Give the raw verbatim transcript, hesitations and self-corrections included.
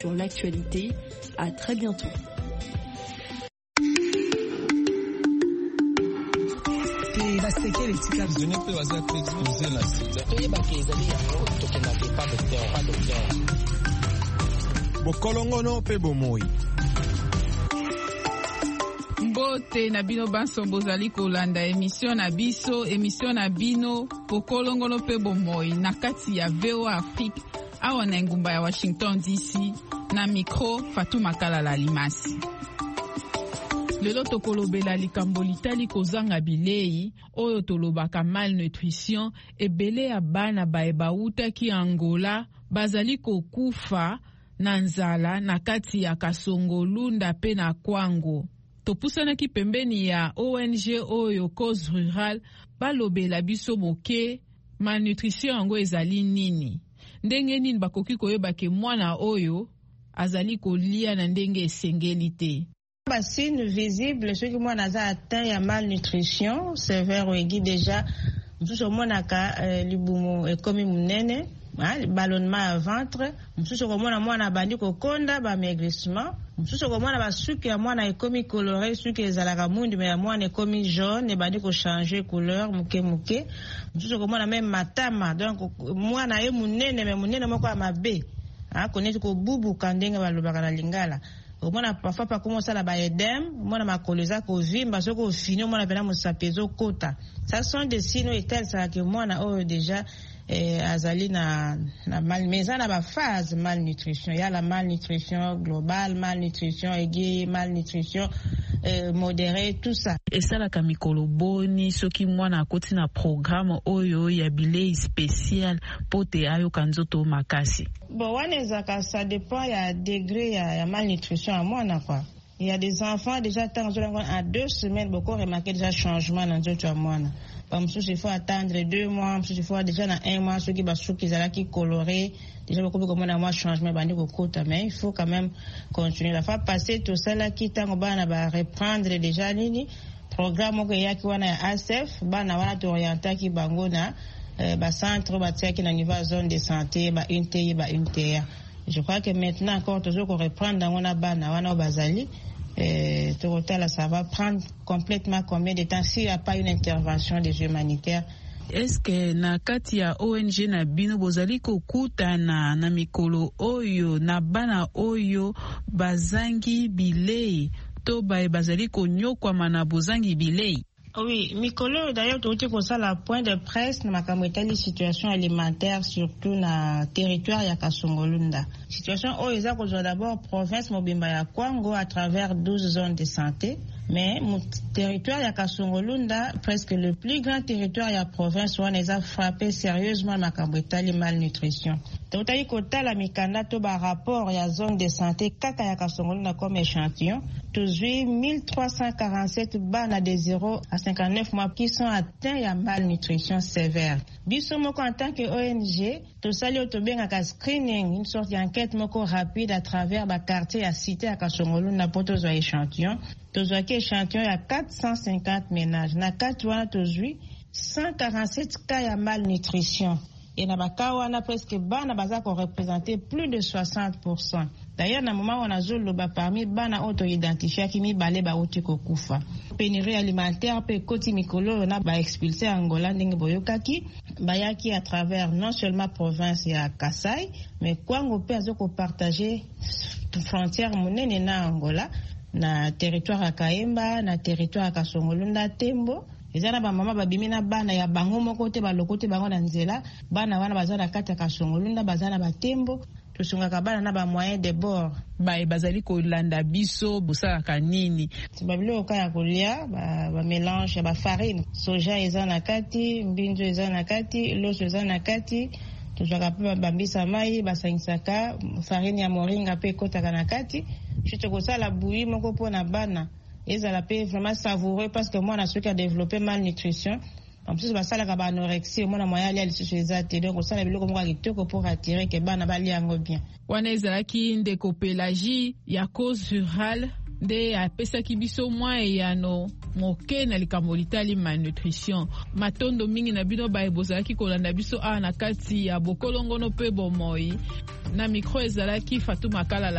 sur l'actualité. À très bientôt. Bokolongono pe bomoi. Mbote na bino banso bozali kolanda emission na biso, emission na bino Bokolongono pe bomoi na kati ya V O A Afrique awa na ngumba ya Washington D C, na micro Fatuma Kalala Limasi. Lelo tokolobela likambo litali kozanga bilei oyo tolobaka malnutrition ebele ya bana baye bautaki Angola bazali kokufa na nzala na kati ya Kasongo-Lunda pe na Kwango. Topusanaki pembeni ya O N G oyo Cause Rural balobela biso moke malnutrition yango ezali nini. Ndenge nini bakoki koyeba ke mwana oyo azali kolia na ndenge esengeli te. Ba signe visible ceux qui mwana za atteint ya malnutrition sévère ou aiguë déjà msusu monaka euh, libumu ekomi munene, ballonnement à ventre, msusu komona mwana bandi kokonda ba maigrissement, msusu komona ba suki ya mwana ekomi coloré, suki ezalaka mundi mais ya mwana ekomi jaune et bandi ko changer couleur muke muke, msusu komona même matama, donc mwana ye munene mais munene moko ya mabe, ah koneti ko bubu kandenge balobaka na Lingala. Mwana parfois pas comment ça la ba edem, mwana makoleza ko vimba soko fini mwana pena musapezo kota. Ça sont des signes et tels ça que mwana oh déjà eh, azali na na mal mais ça na ba phase malnutrition. Il y a la malnutrition globale, malnutrition aiguë, malnutrition euh, modérée, tout ça. Et ça la kamikolo boni soki mwana akoti na programme oyo ya bilei spécial pote ayo kanzoto makasi. Bon, ça dépend, il y a degré, il y a malnutrition à moi, quoi. Il y a des enfants, déjà, à deux semaines, beaucoup remarqué déjà changement dans d'autres mois. Comme ça, il faut attendre deux mois, il faut déjà dans un mois, ceux qui sont qui colorés, déjà beaucoup comme un mois changement, mais il faut quand même continuer. La fois passée, tout ça là, qui t'a reprendre déjà, nini, programme, qu'il y a qui wana A S F, bana wana t'orienter qui bangona, ba centre ba tsaki na niveau zone de santé ba unité ba unité. Je crois que maintenant encore toujours qu'on reprend dans on a bana wana bazali euh total ça va prendre complètement combien de temps s'il n'y a pas une intervention des humanitaires. Est-ce que na kati ya O N G na bino bozali kokutana na mikolo oyo na bana oyo bazangi bilei to ba bazali konyokwa mana bozangi bilei? Oui, Mikolo, d'ailleurs, tu as dit ça la point de presse, dans la situation alimentaire, surtout dans le territoire de Kasongo-Lunda. Situation où ils ont d'abord province Mobimba ya Kwango à travers douze zones de santé. Mais mon territoire de Kasongo-Lunda, presque le plus grand territoire de la province, où on les a frappé sérieusement dans la malnutrition. Donc, tu as dit que la Mikanda, tu as rapport à la zone de santé, Kaka ya Kasongo-Lunda comme échantillon. Toujours mille trois cent quarante-sept bana de zéro à cinquante-neuf mois qui sont atteints de malnutrition sévère. Bisomoko en tant que O N G, tout ça lié au bien screening, une sorte d'enquête moko rapide à travers le quartier à cité à Kasongo-Lunda pour tous les échantillons. Tous les échantillons, il y a quatre cent cinquante ménages. Na quatre wana toujours cent quarante-sept cas de malnutrition. Et na bakawana presque bana baza ko représenter plus de soixante pour cent. D'ailleurs, dans le moment où on a zolo parmi bana auto identifié qui mi balé ba oti ko kufa. Pénurie alimentaire pe koti mikolo na ba expulsé Angola ndenge boyokaki bayaki à travers non seulement province ya Kasai mais Kwango pe azoko partager frontière monene na Angola na territoire ya Kaemba na territoire ya Kasongo-Lunda Tembo. Ezana ba mama babimi na bana ya bango moko te balokote bango na nzela bana wana bazana kati ya Kasongo-Lunda bazana batembo tusungaka bana na ba moyen de bord ba bazali ko landa biso busaka kanini babilo ka ya kolia ba, ba mélange ya ba farine soja ezana kati mbinjo ezana kati loso ezana kati tuzaka pe bambisa mai basangisaka farine ya moringa pe kotaka na kati chito kosala bouillie moko pona bana ezala pe vraiment savoureux parce que moi on a ceux qui a développé malnutrition en plus ba sala ka ba anorexie moi na moya ali ali sur ezate donc on sala biloko moko kitoko pour attirer que bana bali yango bien wana ezala ki ndeko Pélagie ya Cause Rural de apesa ki biso mwa eyano moke na likambo litali malnutrition. Matondo mingi na bino baye bozalaki kolanda biso awa na kati ya bokolongono pe bomoi. Na mikro ezalaki Fatuma Kalala.